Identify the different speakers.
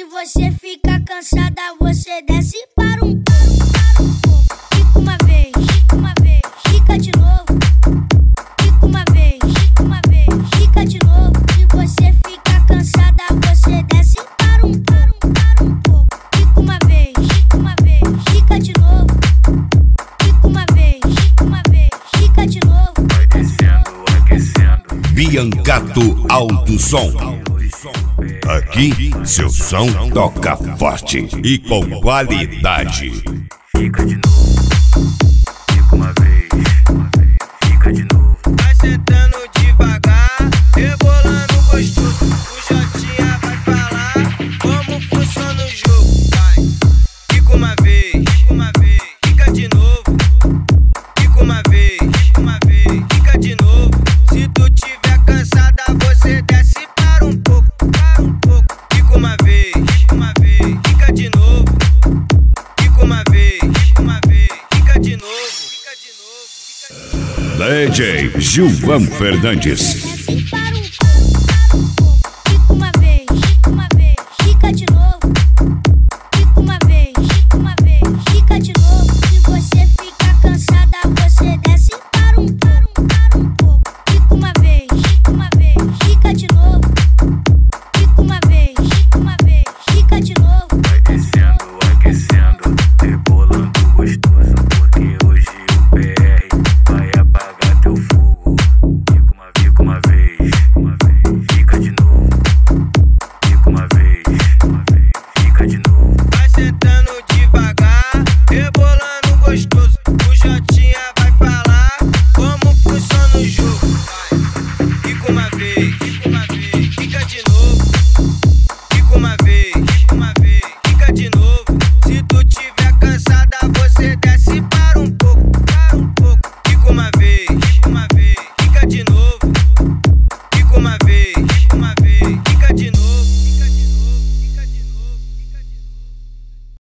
Speaker 1: Se você fica cansada, você desce para um pouco. Fica uma vez, fica de novo. Fica uma vez, fica de novo. Se você fica cansada, você desce para um pouco. Fica uma vez, fica de novo. Fica uma vez, fica de novo.
Speaker 2: Vai descendo, aquecendo.
Speaker 3: Biancato Alto Som. Aqui, seu som toca forte e com qualidade.
Speaker 2: Fica de novo. Fica uma vez. Fica de novo.
Speaker 4: Vai sentando devagar, rebolando gostoso. O Jotinha vai falar como funciona o jogo. Vai. Fica uma vez. Fica de novo. Fica uma vez. Fica de novo. Se tu tiver cansada, você desce para um pouco. Fica uma vez. Fica de novo. Fica uma vez. Fica de novo.
Speaker 3: DJ Gilvan Fernandes.